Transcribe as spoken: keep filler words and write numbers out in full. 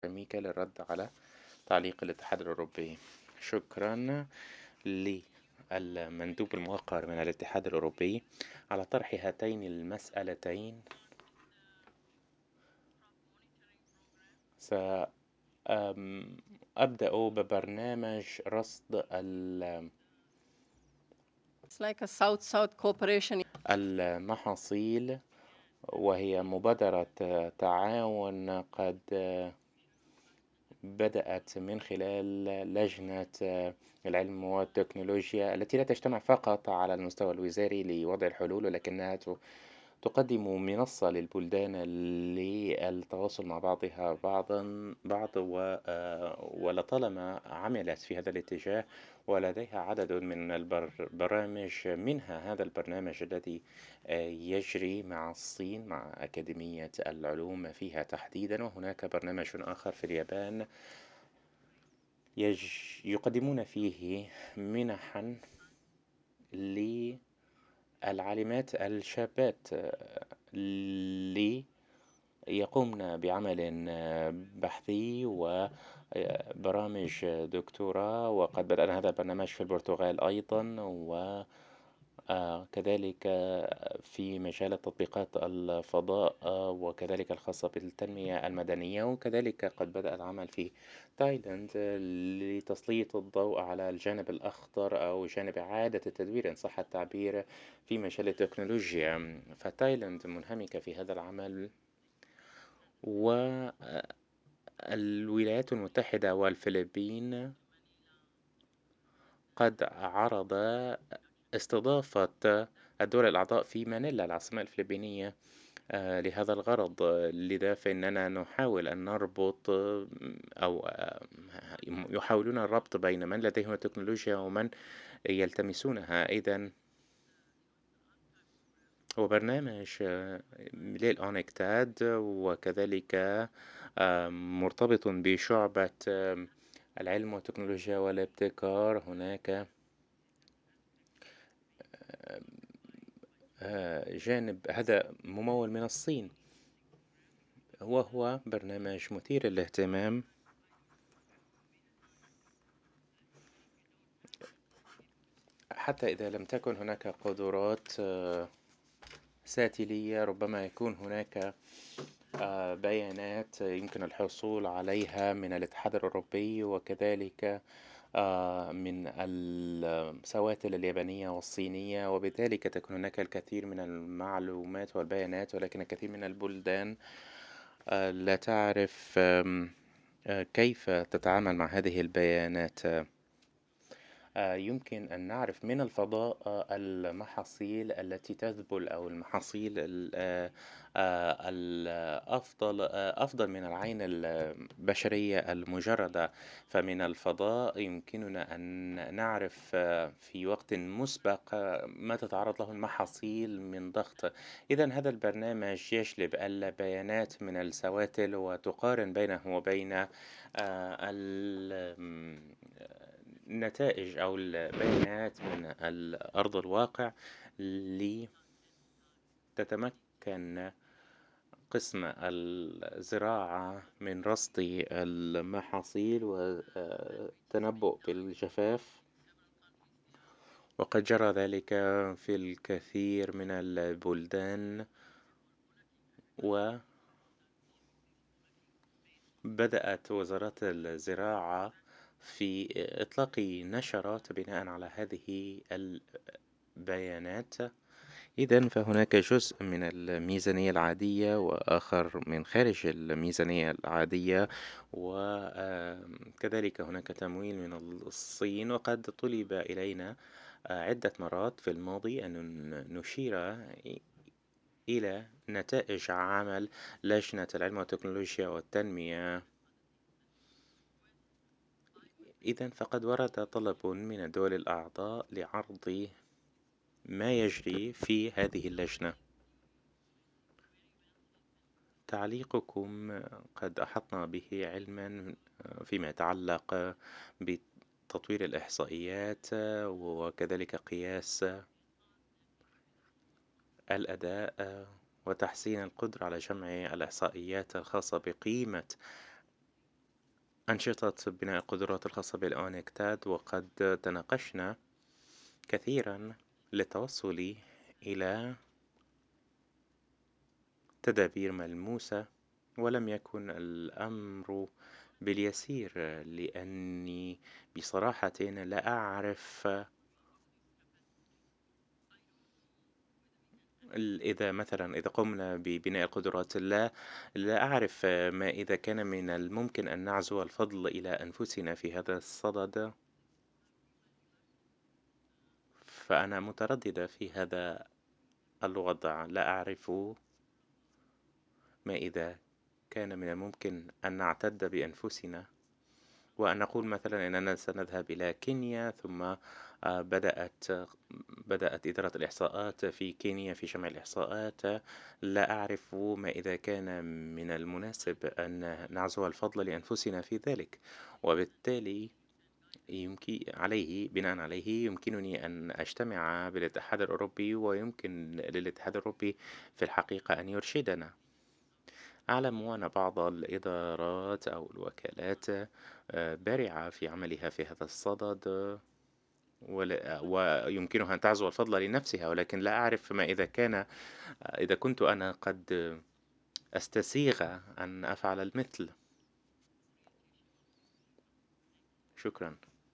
ميكا للرد على تعليق الاتحاد الأوروبي. شكرا للمندوب الموقر من الاتحاد الأوروبي على طرح هاتين المسألتين. سأبدأ ببرنامج رصد It's like a South-South cooperation. المحاصيل، وهي مبادرة تعاون قد بدأت من خلال لجنة العلم والتكنولوجيا التي لا تجتمع فقط على المستوى الوزاري لوضع الحلول، ولكنها تقدم منصة للبلدان للتواصل مع بعضها بعضا بعض ولطالما عملت في هذا الاتجاه، ولديها عدد من البرامج، منها هذا البرنامج الذي يجري مع الصين مع أكاديمية العلوم فيها تحديدا. وهناك برنامج آخر في اليابان يج... يقدمون فيه منحا للعالمات الشابات ليقومن بعمل بحثي وبرامج دكتوراه. وقد بدأنا هذا البرنامج في البرتغال أيضا، و كذلك في مجال تطبيقات الفضاء، وكذلك الخاصة بالتنمية المدنية. وكذلك قد بدأ العمل في تايلاند لتسليط الضوء على الجانب الأخضر أو جانب إعادة التدوير إن صح التعبير في مجال التكنولوجيا. فتايلاند منهمكة في هذا العمل، والولايات المتحدة والفلبين قد عرض استضافة الدول الأعضاء في مانيلا العاصمة الفلبينية لهذا الغرض. لذا فإننا نحاول أن نربط أو يحاولون الربط بين من لديهم التكنولوجيا ومن يلتمسونها. إذن هو برنامج للأونكتاد، وكذلك مرتبط بشعبة العلم والتكنولوجيا والابتكار. هناك جانب هذا ممول من الصين، وهو برنامج مثير للاهتمام. حتى إذا لم تكن هناك قدرات ساتلية، ربما يكون هناك بيانات يمكن الحصول عليها من الاتحاد الأوروبي، وكذلك من السواتل اليابانية والصينية، وبذلك تكون هناك الكثير من المعلومات والبيانات. ولكن الكثير من البلدان لا تعرف كيف تتعامل مع هذه البيانات. يمكن أن نعرف من الفضاء المحاصيل التي تذبل أو المحاصيل الأفضل أفضل من العين البشرية المجردة. فمن الفضاء يمكننا أن نعرف في وقت مسبق ما تتعرض له المحاصيل من ضغط. إذن هذا البرنامج يجلب البيانات من السواتل وتقارن بينه وبين النتائج أو البيانات من الأرض الواقع، لتتمكن قسم الزراعة من رصد المحاصيل والتنبؤ بالجفاف. وقد جرى ذلك في الكثير من البلدان، وبدأت وزارة الزراعة في إطلاق نشرات بناء على هذه البيانات. إذن فهناك جزء من الميزانية العادية وآخر من خارج الميزانية العادية، وكذلك هناك تمويل من الصين. وقد طلب إلينا عدة مرات في الماضي أن نشير إلى نتائج عمل لجنة العلم والتكنولوجيا والتنمية. إذن فقد ورد طلب من الدول الأعضاء لعرض ما يجري في هذه اللجنة. تعليقكم قد أحطنا به علما فيما يتعلق بتطوير الإحصائيات، وكذلك قياس الأداء وتحسين القدرة على جمع الإحصائيات الخاصة بقيمة أنشطة بناء القدرات الخاصة بالأونيكتاد، وقد تناقشنا كثيرا للتوصل إلى تدابير ملموسة، ولم يكن الأمر باليسير، لأني بصراحة لا أعرف ال- إذا مثلا إذا قمنا ببناء القدرات، لا لا أعرف ما إذا كان من الممكن أن نعزو الفضل إلى أنفسنا في هذا الصدد. فأنا مترددة في هذا الوضع، لا أعرف ما إذا كان من الممكن أن نعتد بأنفسنا وأن نقول مثلا إننا سنذهب إلى كينيا، ثم آه، بدأت بدأت إدارة الإحصاءات في كينيا في جمع الإحصاءات. لا أعرف ما إذا كان من المناسب أن نعزو الفضل لأنفسنا في ذلك، وبالتالي يمكن عليه بناء عليه يمكنني أن أجتمع بالاتحاد الأوروبي، ويمكن للاتحاد الأوروبي في الحقيقة أن يرشدنا. أعلم أن بعض الإدارات أو الوكالات آه، بارعة في عملها في هذا الصدد، ولا- ويمكنها أن تعزو الفضل لنفسها، ولكن لا أعرف ما إذا كان إذا كنت أنا قد أستسيغ أن أفعل المثل. شكرا.